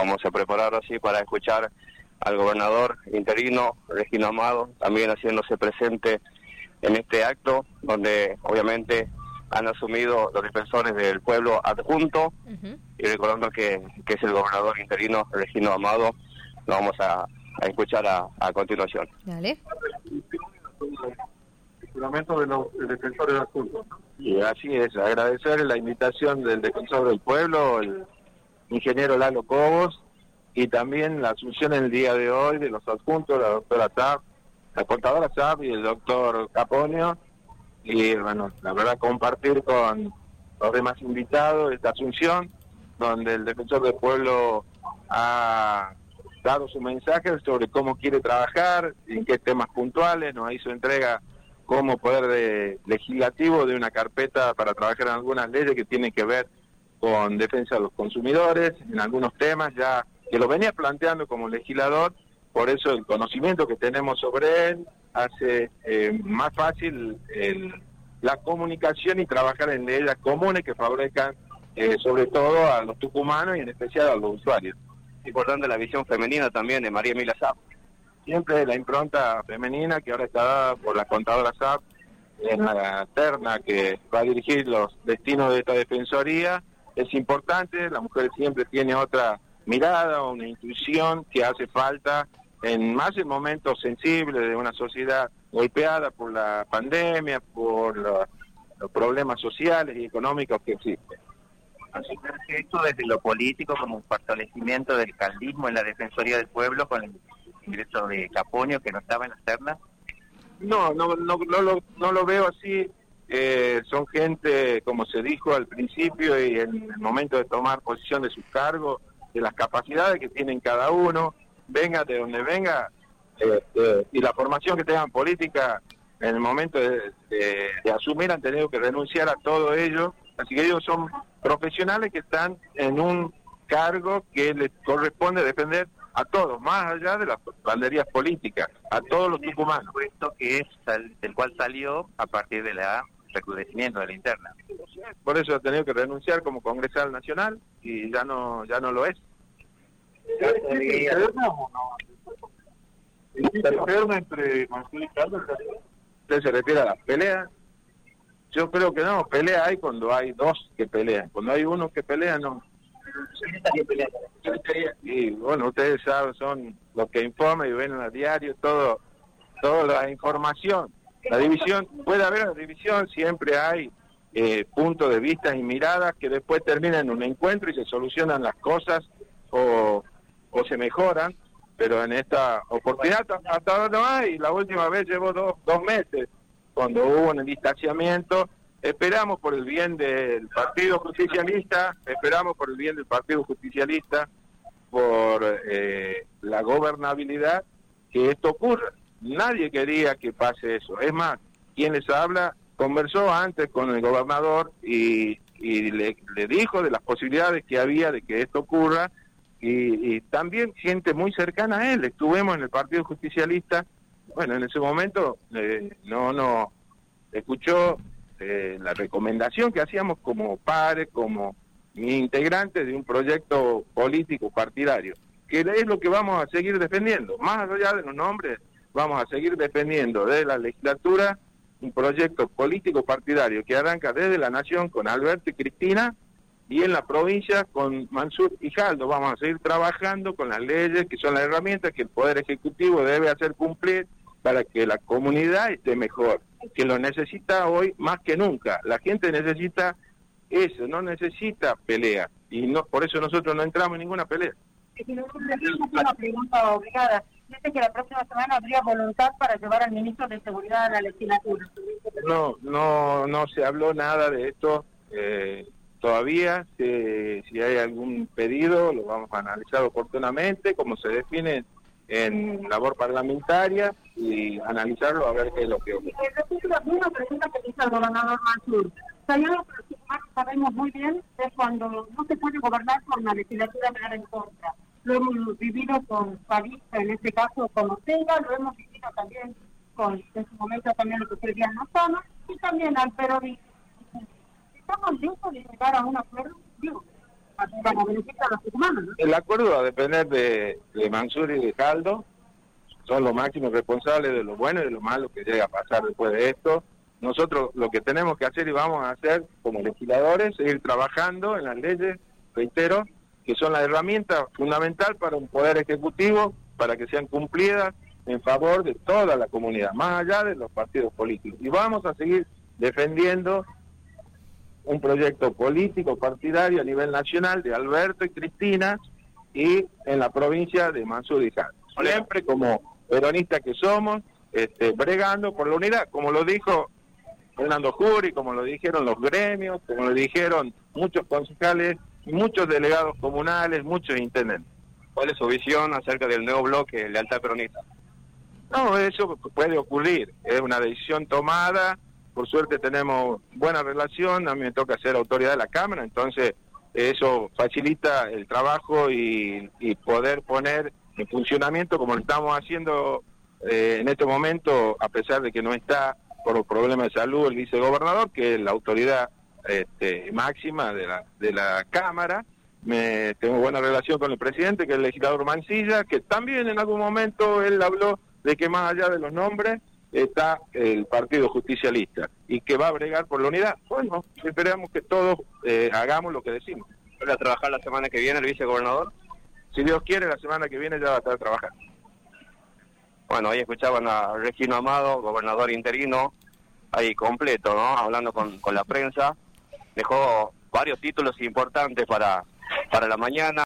vamos a preparar así para escuchar al gobernador interino, Regino Amado, también haciéndose presente en este acto, donde obviamente han asumido los defensores del pueblo adjunto, y recordando que es el gobernador interino, Regino Amado, lo vamos a escuchar a continuación. Dale. El juramento de los defensores adjuntos. Y así es, agradecer la invitación del defensor del pueblo, el ingeniero Lalo Cobos, y también la asunción en el día de hoy de los adjuntos, la doctora Zap, la contadora Zap y el doctor Caponio, y bueno, la verdad compartir con los demás invitados esta asunción, donde el defensor del pueblo ha dado su mensaje sobre cómo quiere trabajar, en qué temas puntuales, nos hizo entrega como poder legislativo de una carpeta para trabajar en algunas leyes que tienen que ver con defensa de los consumidores, en algunos temas ya que lo venía planteando como legislador, por eso el conocimiento que tenemos sobre él hace más fácil la comunicación y trabajar en leyes comunes que favorezcan sobre todo a los tucumanos y en especial a los usuarios. Importante la visión femenina también de María Emilia Zap. Siempre la impronta femenina que ahora está dada por la contadora Zap en la terna que va a dirigir los destinos de esta defensoría es importante. La mujer siempre tiene otra mirada, una intuición que hace falta más en momentos sensibles de una sociedad golpeada por la pandemia, por los problemas sociales y económicos que existen. Así que esto desde lo político como un fortalecimiento del caldismo en la Defensoría del Pueblo con el ingreso de Caponio que no estaba en las ternas. No lo veo así. Son gente, como se dijo al principio y en el momento de tomar posición de sus cargos, de las capacidades que tienen cada uno, venga de donde venga, y la formación que tengan política, en el momento de asumir han tenido que renunciar a todo ello, así que ellos son profesionales que están en un cargo que les corresponde defender a todos, más allá de las banderías políticas, a todos los tucumanos. Esto que es del cual salió a partir del recrudecimiento de la interna. Por eso ha tenido que renunciar como congresal nacional y ya no lo es. Entre Mansur y Carlos, ¿usted se refiere a las peleas? Yo creo que no, pelea hay cuando hay dos que pelean, cuando hay uno que pelea no. Y bueno, ustedes saben, son los que informan y ven en el diario toda la información. La división, puede haber una división, siempre hay puntos de vista y miradas que después terminan en un encuentro y se solucionan las cosas o se mejoran, pero en esta oportunidad hasta ahora no hay. La última vez llevó dos meses, cuando hubo un distanciamiento. Esperamos por el bien del Partido Justicialista, por la gobernabilidad, que esto ocurra. Nadie quería que pase eso. Es más, quien les habla conversó antes con el gobernador y le dijo de las posibilidades que había de que esto ocurra, y también gente muy cercana a él. Estuvimos en el Partido Justicialista, bueno, en ese momento no escuchó la recomendación que hacíamos como padres, como integrantes de un proyecto político partidario, que es lo que vamos a seguir defendiendo. Más allá de los nombres, vamos a seguir defendiendo desde la legislatura un proyecto político partidario que arranca desde la Nación con Alberto y Cristina, y en la provincia con Mansur y Jaldo. Vamos a seguir trabajando con las leyes, que son las herramientas que el Poder Ejecutivo debe hacer cumplir para que la comunidad esté mejor, que lo necesita hoy más que nunca. La gente necesita eso, no necesita pelea, y no, por eso nosotros no entramos en ninguna pelea. Una pregunta obligada. Dice que la próxima semana habría voluntad para llevar al ministro de Seguridad a la legislatura. No se habló nada de esto todavía. Si hay algún pedido lo vamos a analizar oportunamente, como se define en labor parlamentaria, y analizarlo a ver qué es lo que ocurre. Una pregunta que hizo el gobernador Mansur. Hay algo que los tucumanos sabemos muy bien, es cuando no se puede gobernar con la legislatura penal en contra. Lo hemos vivido con París, en este caso con Ortega, lo hemos vivido también en su momento también lo que fue Diana Zama, y también al peronismo. ¿Estamos listos de llegar a un acuerdo? Digo, normativa no beneficia a los tucumanos, ¿no? El acuerdo va a depender de Mansur y de Caldo, son los máximos responsables de lo bueno y de lo malo que llega a pasar después de esto. Nosotros lo que tenemos que hacer y vamos a hacer como legisladores es seguir trabajando en las leyes, reitero, que son la herramienta fundamental para un poder ejecutivo, para que sean cumplidas en favor de toda la comunidad, más allá de los partidos políticos. Y vamos a seguir defendiendo un proyecto político partidario a nivel nacional de Alberto y Cristina y en la provincia de Mansur y Caldo. Siempre como peronistas que somos, bregando por la unidad, como lo dijo Fernando Jury, como lo dijeron los gremios, como lo dijeron muchos concejales, muchos delegados comunales, muchos intendentes. ¿Cuál es su visión acerca del nuevo bloque Lealtad Peronista? No, eso puede ocurrir, es una decisión tomada, por suerte tenemos buena relación, a mí me toca ser autoridad de la Cámara, entonces eso facilita el trabajo y poder poner en funcionamiento como lo estamos haciendo en este momento, a pesar de que no está por problemas de salud el vicegobernador, que es la autoridad máxima de la Cámara. Tengo buena relación con el presidente, que es el legislador Mansilla, que también en algún momento él habló de que más allá de los nombres está el Partido Justicialista y que va a bregar por la unidad. Bueno, esperamos que todos hagamos lo que decimos. ¿Va a trabajar la semana que viene el vicegobernador? Si Dios quiere, la semana que viene ya va a estar trabajando. Bueno, ahí escuchaban a Regino Amado, gobernador interino, ahí completo, ¿no? Hablando con la prensa. Dejó varios títulos importantes para la mañana.